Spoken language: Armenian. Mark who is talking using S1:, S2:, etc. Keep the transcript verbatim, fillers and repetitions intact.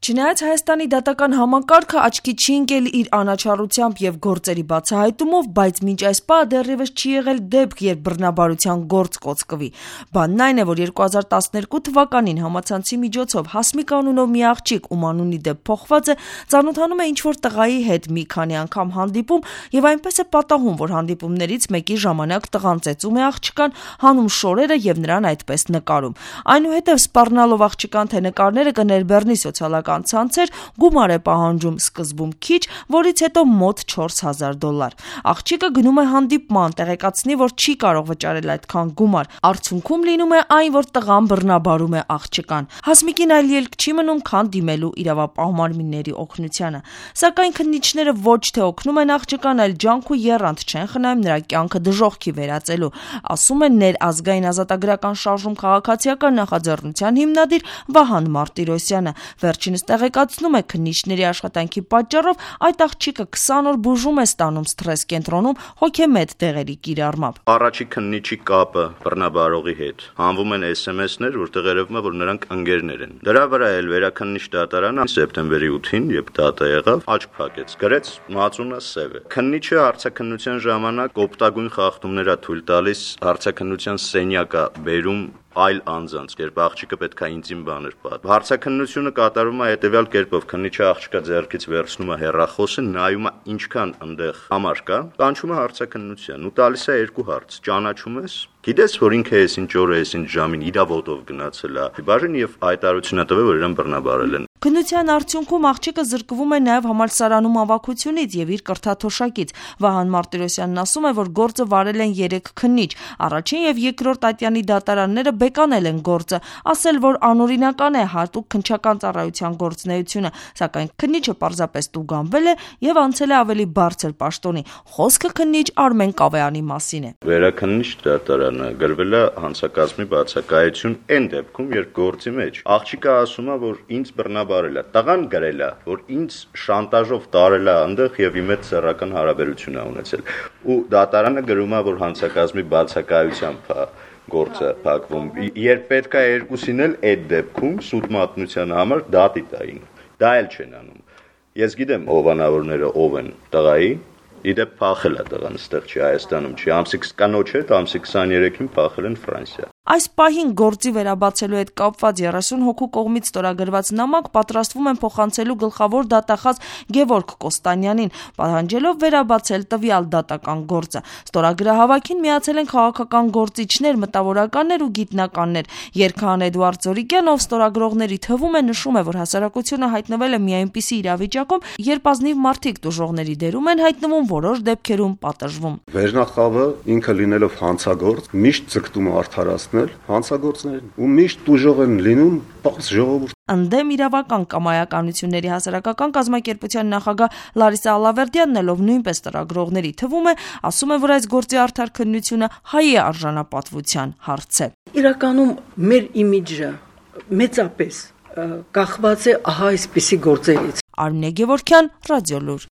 S1: Չնայած Հայաստանի դատական համակարգը աչքի չի ընկել իր անաչառությամբ եւ գործերի բացահայտումով, բայց մինչ այս պահը դեռևս չի եղել դեպք, երբ բռնաբարության գործ կոծկվի։ Բանն այն է, որ երկու հազար տասներկու թվականին համացանցի միջոցով Հասմիկ անունով մի աղջիկ, ում անունի դեպ փոխված է, ծանոթանում է ինչ-որ տղայի հետ մի քանի անգամ հանդիպում եւ այնպես է պատահում, որ հանդիպումներից մեկի ժամանակ տղան ծեծում է աղջկան, հանում շորերը եւ նրան այդպես նկարում։ Այնուհետեւ սպառնալով աղջկան, թե նկարները կներբեռնի սոցիալական ցանցեր, գումար է պահանջում սկզբում քիչ, որից հետո մոտ չորս հազար դոլար։ Աղջիկը գնում է հանդիպման, տեղեկացնի, որ չի կարող վճարել այդքան գումար։ Արդյունքում լինում է այն, որ տղան բռնաբարում է աղջկան։ Հասմիկին այլ ելք չի մնում, քան դիմելու իրավապահ մարմինների օգնությանը։ Սակայն քննիչները ոչ թե օգնում են աղջկան, այլ ջանք ու եռանդ չեն խնայում նրա կյանքը դժոխքի վերածելու, ասում են ներազգային ազատագրական շարժում քաղաքացիական նախաձեռնության հիմնադիր Վահան Մարտիրոսյանը։ Վերջինս տեղեկացնում է, քննիչների աշխատանքի պատճառով այդ աղջիկը քսան օր բուժում է ստանում սթրես կենտրոնում հոգեմետ դեղերի կիրառմամբ։
S2: Առաջի քննիչի կապը բռնաբարողի հետ հանվում են էս էմ էսներ, որտեղ երևում է, որ նրանք ընկերներ են։ Դրա վրա էլ վերաքննիչ դատարանը սեպտեմբերի ութին, երբ դատը եղավ, աչք փակեց, գրեց մածունը սև է։ Քննիչը հարցաքննության ժամանակ օպտագույն խախտումներ է թույլ տալիս, հարցաքննության սենյակը բերում այլ անձանց, երբ աղջիկը պետք է ինտիմ բաներ պատմի։ Հարցաքննությունը կատարվում է հետևյալ կերպով. քննիչը աղջկա ձեռքից վերցնում է հեռախոսը, նայում է ինչքան այնտեղ համար կա, կանչում է հարցաքննության ու տալիս է երկու հարց. ճանաչում ես, գիտես, որ ինքը էս ինչ օրը, էս ինչ ժամին իր ոտով գնացել է, բաժին եւ հայտարարություն տվել, որ իրեն բռնաբարել են։
S1: Քննության արդյունքում աղջիկը զրկվում է նաև համալսարանում ավագությունից եւ իր կրթաթոշակից։ Վահան Մարտիրոսյանն ասում է, որ գործը վարել են երեք քննիչ։ Առաջին եւ երկրորդ ատյանի դատարանները բեկանել են գործը, ասել, որ անօրինական է հատուկ քննչական ծառայության գործունեությունը, սակայն քննիչը պարզապես տուգանվել է եւ անցել է ավելի բարձր պաշտոնի։ Խոսքը քննիչ Արմեն Կավեյանի մասին է։
S2: Վերաքննիչ դատարանը գրվել է հանցակազմի բացակայություն այն դեպքում, երբ գործի մեջ աղջիկը ասում է, որ ինձ բռնաբարել է, տղան գրել է, որ ինձ շանտաժով տարել է այնտեղ եւ իմ հետ սեռական հարաբերություն է ունեցել։ Ու դատարանը գրում է, որ հանցակազմի բացակայությամբ է գործը փակվում։ Երբ պետք է երկուսին էլ այդ դեպքում սուտ մատնության համար դատի տային։ Դա էլ չեն անում։ Ես գիտեմ ովանավորները ով են տղայի, իդեպ փախել է տղան, այստեղ չի Հայաստանում, չի ամսի կանոչ հետ, ամսի քսաներեքին փախել են Ֆրանսիա։
S1: Այս պահին գործի վերաբացելու հետ կապված երեսուն հոգու կողմից ստորագրված նամակ պատրաստվում են փոխանցելու գլխավոր դատախազ Գևորգ Կոստանյանին, պահանջելով վերաբացել տվյալ դատական գործը։ Ստորագրահավաքին միացել են քաղաքական գործիչներ, մտավորականներ ու գիտնականներ։ Երգահան Էդուարդ Զորիկյան, ով ստորագրողների թվում է, նշում է, որ հասարակությունը հայտնվել է մի այնպիսի իրավիճակում, երբ ազնիվ մարդիկ տուժողների դերում են հայտնվում, որոշ դեպքերում պատժվում։
S3: Վերնախավը ինքը լինելով հանցագործ, միշտ ձգտում է արդարացնել հանցագործներին ու միշտ տուժող են լինում պարզ ժողովուրդ։
S1: Ընդդեմ իրավական կամայականությունների հասարակական կազմակերպության նախագահ Լարիսա Ալավերդյանն էլ, ով նույնպես ստորագրողների թվում է, ասում է, որ այս գործի արդար քննությունը հայի արժանապատվության հարց է։
S4: Իրականում մեր իմիջը մեծապես կախված է ահա այսպիսի գործերից։
S1: Արմինե Գևորգյան, Ռադիոլուր։